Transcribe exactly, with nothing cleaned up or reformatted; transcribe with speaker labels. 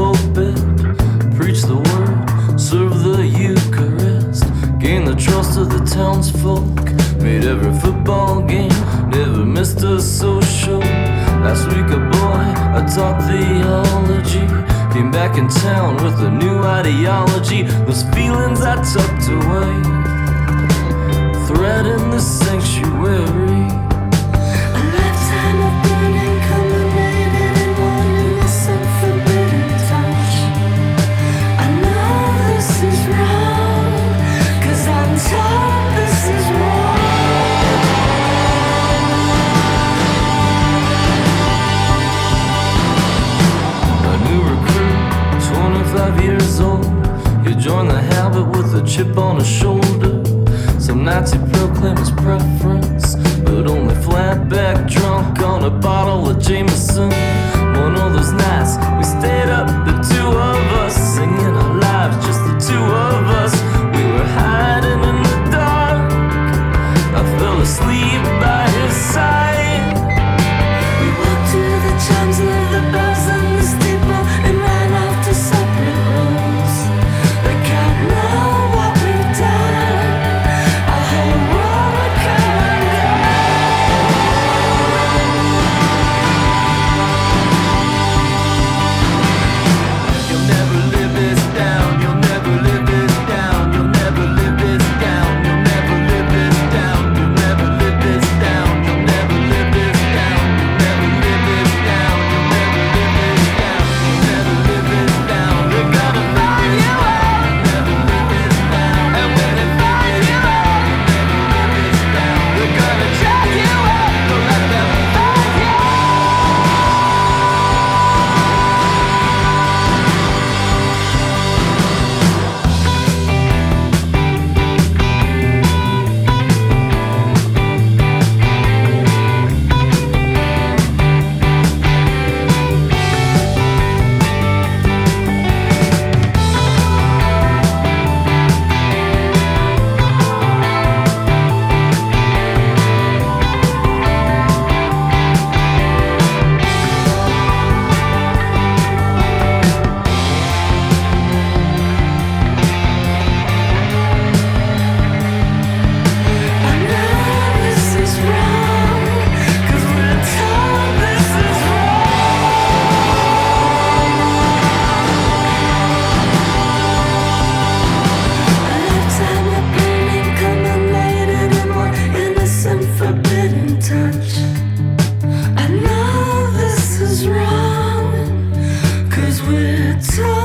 Speaker 1: pulpit, preach the word, serve the Eucharist, gain the trust of the townsfolk, made every football game, never missed a social. Last week a boy, I taught theology, came back in town with a new ideology. Those feelings I tucked away, thread in the sanctuary.
Speaker 2: A lifetime of burning, culminated in one innocent, forbidden touch. I know this is wrong, 'cause I'm told this is wrong.
Speaker 1: A new recruit, twenty-five years old, he joined the habit with a chip on his shoulder. Some nights he proclaimed his preference, but only flat back drunk on a bottle of Jameson. One of those nights we stayed up, the two of us, singing our lives, just the two of us. We were hiding in the dark, I fell asleep by his side.
Speaker 2: We walked to the chimes of the bells and the steeple and ran off to separate rooms. They can't know what we've done. Our whole world would come undone.
Speaker 1: You'll never live this down, you'll never live this down, you'll never live this down, you'll never live this down, you'll never live this down, you'll never live this down, you'll never live this down, you'll never live this down, you'll never live this down. They're gonna find you out, never live this down, and when they find you out, never live this down. They're gonna check you out, don't let them find you.
Speaker 2: I know this is wrong, 'cause we're told this is wrong. A lifetime of burning, culminated in one innocent, forbidden touch. I know this is wrong, 'cause we're told